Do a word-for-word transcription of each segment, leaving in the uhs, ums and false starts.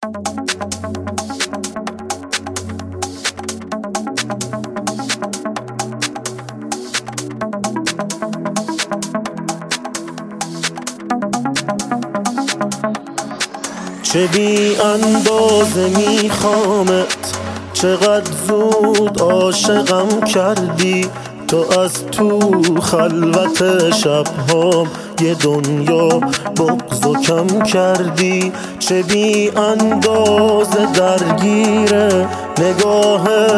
چه بی اندازه میخوامت، چقدر زود عاشقم کردی. تو از تو خلوت شبهام یه دنیا بغض و کم کردی. چه بی اندازه درگیره نگاه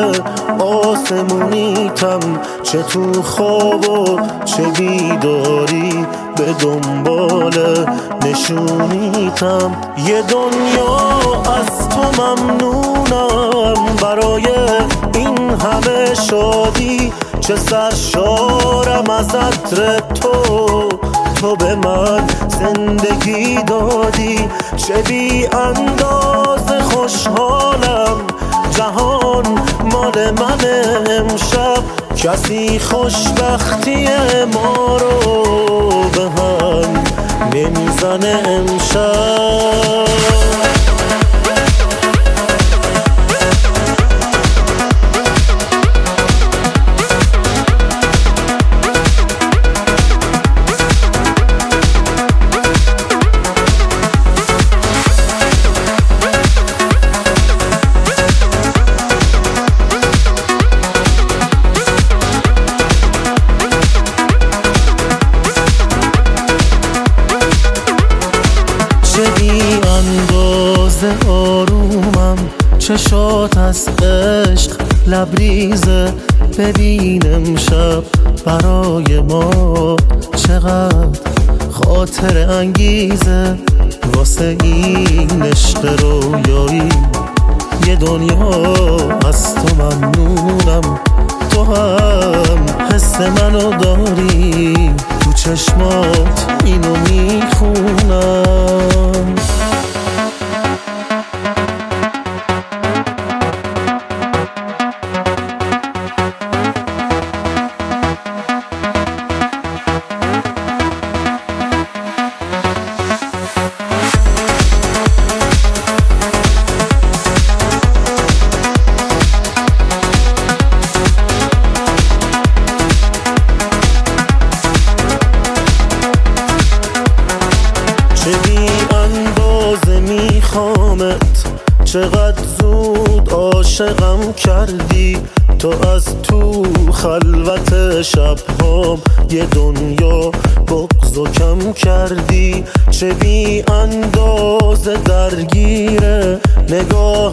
آسمونیتم، چه تو خواب و چه بیداری به دنبال نشونیتم. یه دنیا از تو ممنونم برای این همه شادی. چه سرشارم از عطر تو، تو به من زندگی دادی. چه بی اندازه خوشحالم، جهان مال من امشب. کسی خوشبختی ما رو به هم نمیزنه امشب. چه بی اندازه آرومم، چشات از عشق لبریزه. ببین امشب برای ما چقدر خاطر انگیزه. واسه این عشق رویایی یه دنیا از تو ممنونم. تو هم حس منو داری، تو چشمات اینو میخونم. چه بی اندازه میخوامت، چقدر زود عاشقم کردی. تو از تو خلوت شبهام یه دنیا بغض و کم کردی. چه بی اندازه درگیره نگاه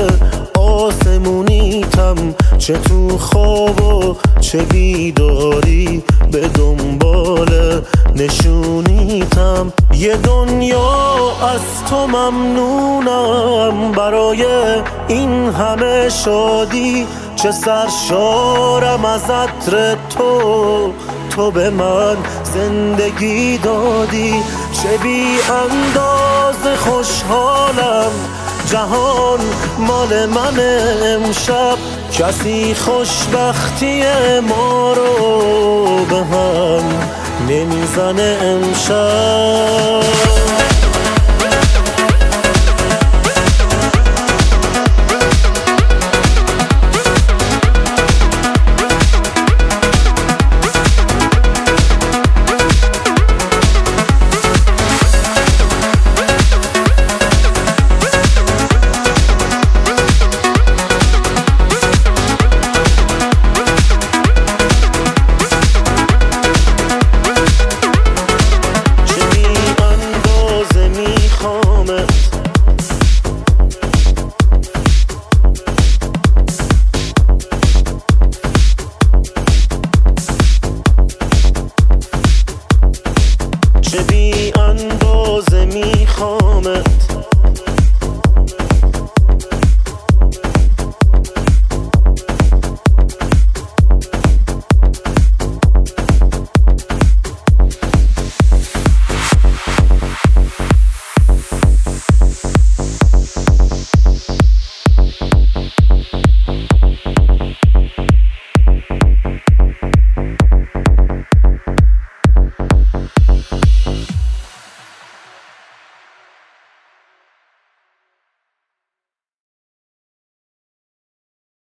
آسمونیتم، چه تو خواب و چه بیداری به دنبال نشونیتم. یه دنیا از تو ممنونم برای این همه شادی. چه سرشارم از عطر تو، تو به من زندگی دادی. چه بی اندازه خوشحالم، جهان مال من امشب. کسی خوشبختی ما رو به هم نمیزنه امشب.